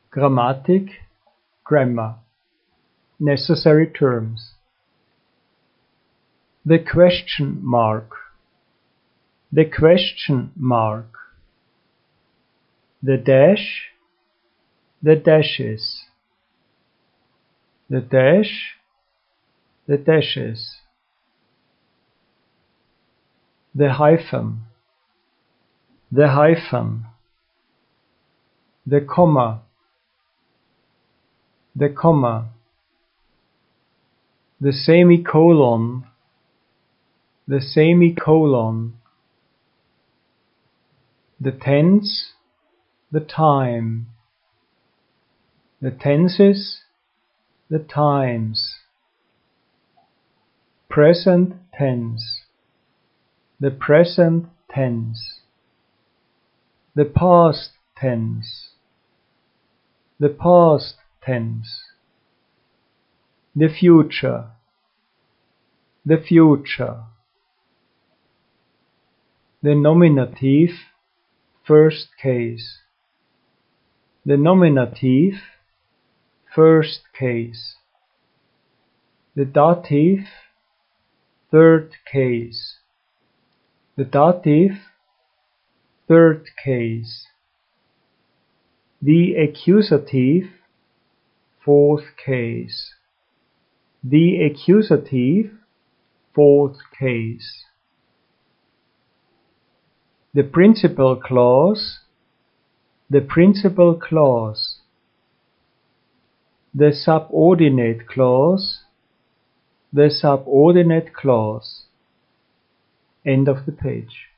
Grammatik, grammar, necessary terms. The question mark, the question mark. The dash, the dashes. The dash, the dashes. The hyphen, the hyphen. The comma, the comma. The semicolon, the semicolon. The tense, the time. The tenses, the times. Present tense, the present tense. The past tense, the past tense. The future, the future. The nominative, first case. The nominative, first case. The dative, third case. The dative, third case. The accusative, fourth case. The accusative, fourth case. The principal clause, the principal clause. The subordinate clause, the subordinate clause. End of the page.